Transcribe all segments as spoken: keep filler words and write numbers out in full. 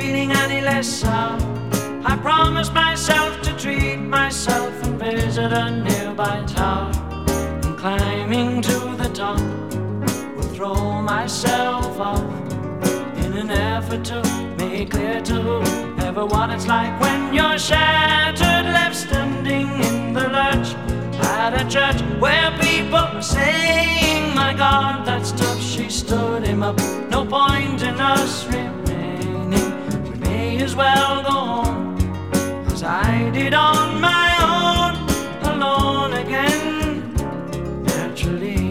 feeling any less sour. I promised myself to treat myself and visit a nearby tower, and climbing to the top will throw myself off in an effort to make clear to everyone it's like when you're shattered, left standing in the lurch at a church where people were saying, my God, that's tough. She stood him up. No point in us remaining. We may as well go home, as I did on my own, alone again, naturally.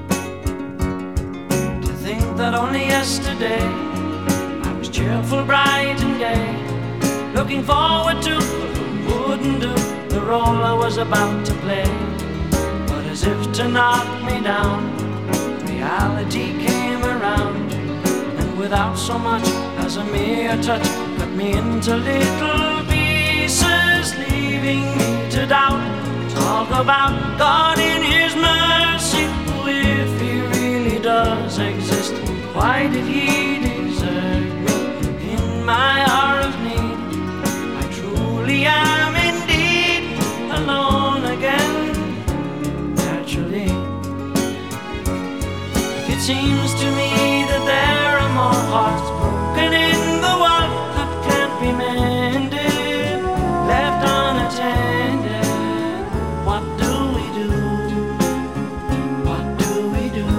To think that only yesterday I was cheerful, bright and gay, looking forward to what wouldn't do the role I was about to play. But as if to knock me down, reality came around, and without so much as a mere touch, cut me into little pieces, leaving me to doubt. Talk about God in His mercy. If He really does exist, why did He desert me in my hour of need? I truly am indeed alone again, naturally. It seems to me that there are more hearts broken in the world that can't be mended, left unattended. What do we do? What do we do?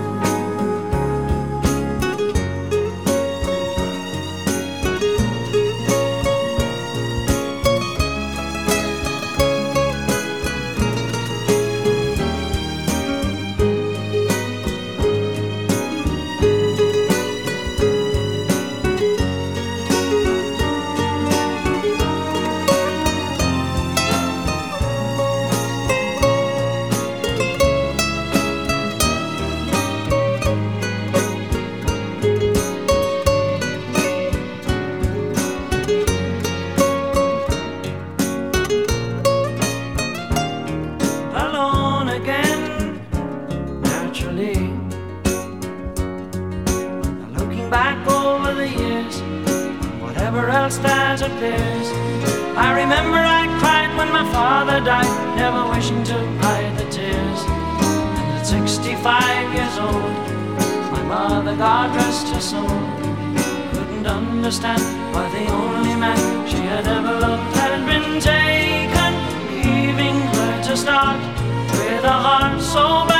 Back over the years, whatever else that appears, I remember I cried when my father died, never wishing to hide the tears. And at sixty-five years old, my mother, God rest her soul, couldn't understand why the only man she had ever loved had been taken, leaving her to start with a heart so